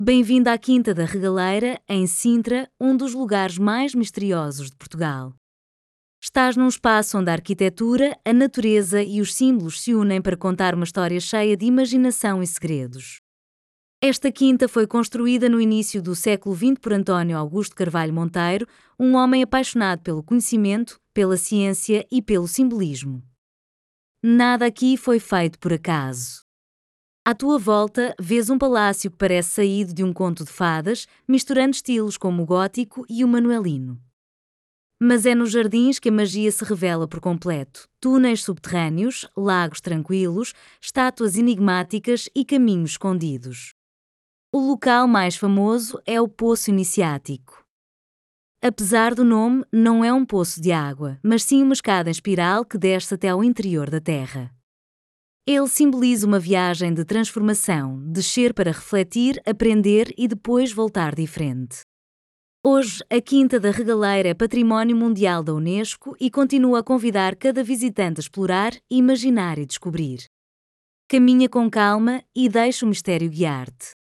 Bem-vindo à Quinta da Regaleira, em Sintra, um dos lugares mais misteriosos de Portugal. Estás num espaço onde a arquitetura, a natureza e os símbolos se unem para contar uma história cheia de imaginação e segredos. Esta quinta foi construída no início do século XX por António Augusto Carvalho Monteiro, um homem apaixonado pelo conhecimento, pela ciência e pelo simbolismo. Nada aqui foi feito por acaso. À tua volta, vês um palácio que parece saído de um conto de fadas, misturando estilos como o gótico e o manuelino. Mas é nos jardins que a magia se revela por completo. Túneis subterrâneos, lagos tranquilos, estátuas enigmáticas e caminhos escondidos. O local mais famoso é o Poço Iniciático. Apesar do nome, não é um poço de água, mas sim uma escada em espiral que desce até ao interior da Terra. Ele simboliza uma viagem de transformação, descer para refletir, aprender e depois voltar diferente. Hoje, a Quinta da Regaleira é Património Mundial da Unesco e continua a convidar cada visitante a explorar, imaginar e descobrir. Caminha com calma e deixa o mistério guiar-te.